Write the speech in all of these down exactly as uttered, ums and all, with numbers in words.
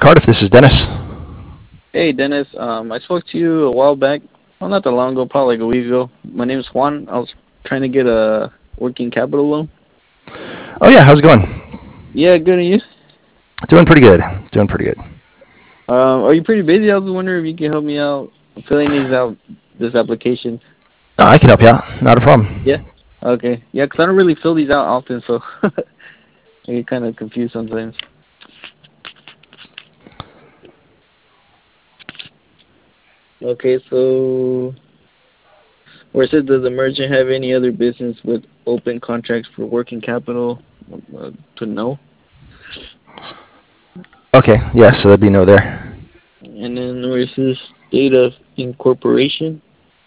Cardiff. This is Dennis. Hey Dennis, um, I spoke to you a while back. Well, not that long ago, probably like a week ago. My name is Juan. I was trying to get a working capital loan. Oh yeah, how's it going? Yeah, good. And you? Doing pretty good. Doing pretty good. Um, are you pretty busy? I was wondering if you can help me out filling these out, this application. No, I can help you out. Not a problem. Yeah. Okay. Yeah, 'cause I don't really fill these out often, so I get kind of confused sometimes. Okay, so where it says, does the merchant have any other business with open contracts for working capital? Uh, to know. Okay, yeah, so there'd be no there. And then where it says state of incorporation.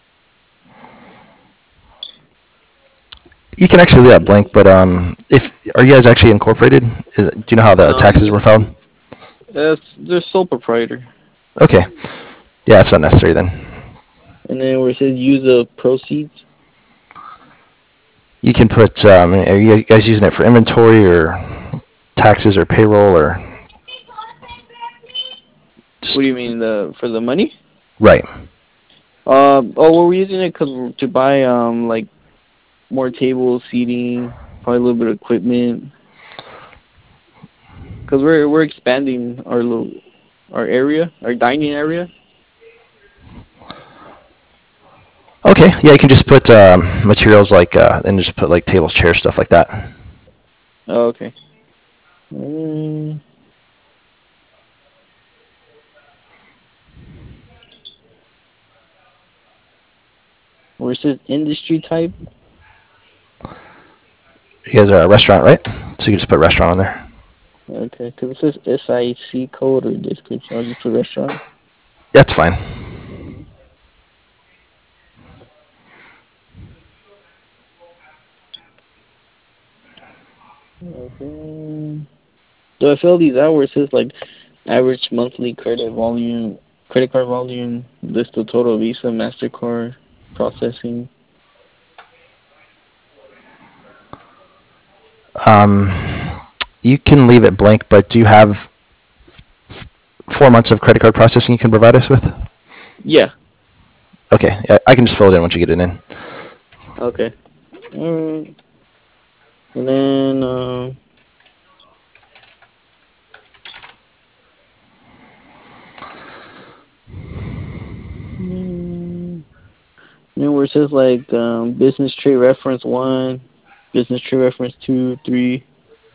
You can actually leave that blank, but um, if are you guys actually incorporated? Is, do you know how the taxes Um, were filed? that's the sole proprietor. Okay, yeah, that's not necessary then. And then where it says use of proceeds. You can put. Um, are you guys using it for inventory or taxes or payroll or What do just you mean the for the money? right? Um, oh, well, we're using it cause to buy um like more tables, seating, probably a little bit of equipment. Cause we're we're expanding our little our area, our dining area. Okay, yeah, you can just put um, materials like uh, and just put like tables, chairs, stuff like that. Oh, okay. Mm, where it says industry type. You guys are a restaurant, right? So you can just put restaurant on there. Okay, cause it says S I C code or description. I'll just put restaurant. That's fine. Okay. Do I fill these out where it says like average monthly credit volume, credit card volume, list the total Visa, MasterCard, processing? Um, you can leave it blank, but do you have four months of credit card processing you can provide us with? Yeah. Okay, I I can just fill it in once you get it in. Okay. Alright. And then, uh, mm, then where it says like um, business trade reference one, business trade reference two, three.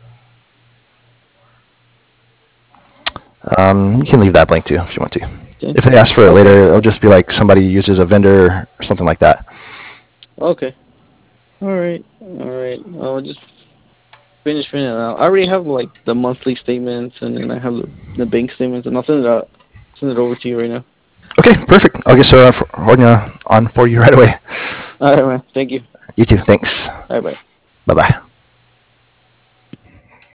Um, you can leave that blank too if you want to. Okay. If they ask for it later, Okay. it'll just be like somebody uses a vendor or something like that. Okay. Alright. Alright. I'll just finish filling it out. I already have like the monthly statements and then I have the, the bank statements and I'll send it out, send it over to you right now. Okay, perfect. I'll get started for, on, uh, on for you right away. All right, man. Thank you. You too. Thanks. All right, bye. Bye bye.